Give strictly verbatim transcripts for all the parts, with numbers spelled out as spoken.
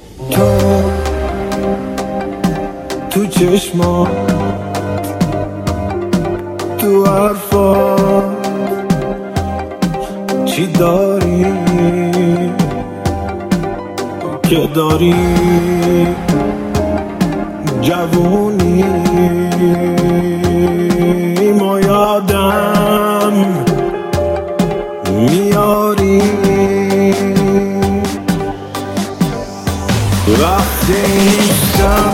تو تو چشما، تو حرفا چی داری که داری جوونی؟ ما یادم میاری وقتی نیستم.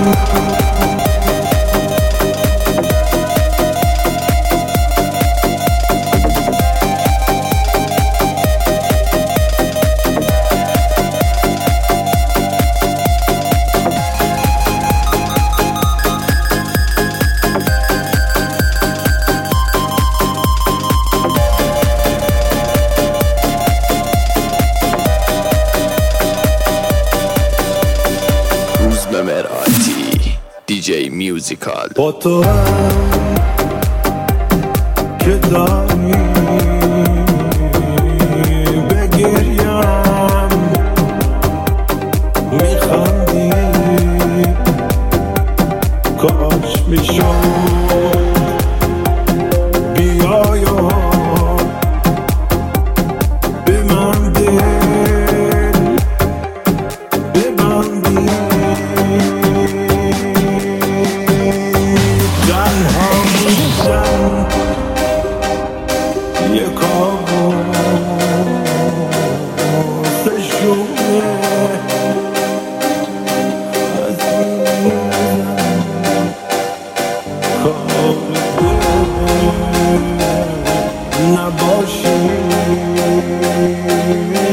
دی جی میوزیکال با تو هم که داری بگریم میخندی، کاش میشد بیای و به من دل ببندی. نباشی